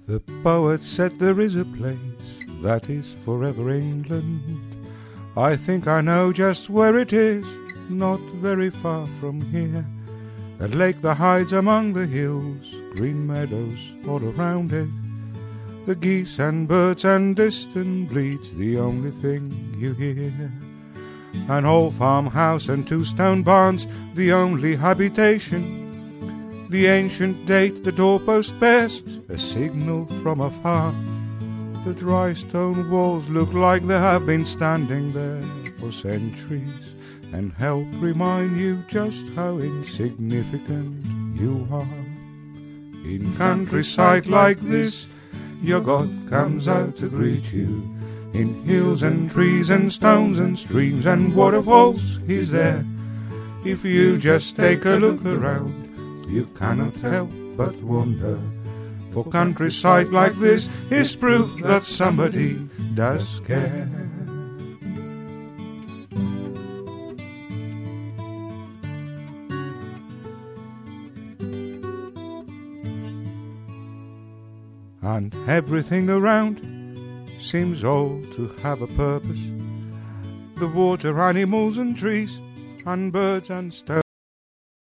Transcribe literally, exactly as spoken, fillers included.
The poet said there is a place that is forever England. I think I know just where it is, not very far from here. A lake that hides among the hills, green meadows all around it. The geese and birds and distant bleats, the only thing you hear. An old farmhouse and two stone barns, the only habitation. The ancient date the doorpost bears, a signal from afar. The dry stone walls look like they have been standing there for centuries, and help remind you just how insignificant you are. In countryside like this, your God comes out to greet you. In hills and trees and stones and streams and waterfalls, He's there. If you just take a look around, you cannot help but wonder. For countryside like this is proof that somebody does care. And everything around seems all to have a purpose. The water, animals and trees, and birds and stones.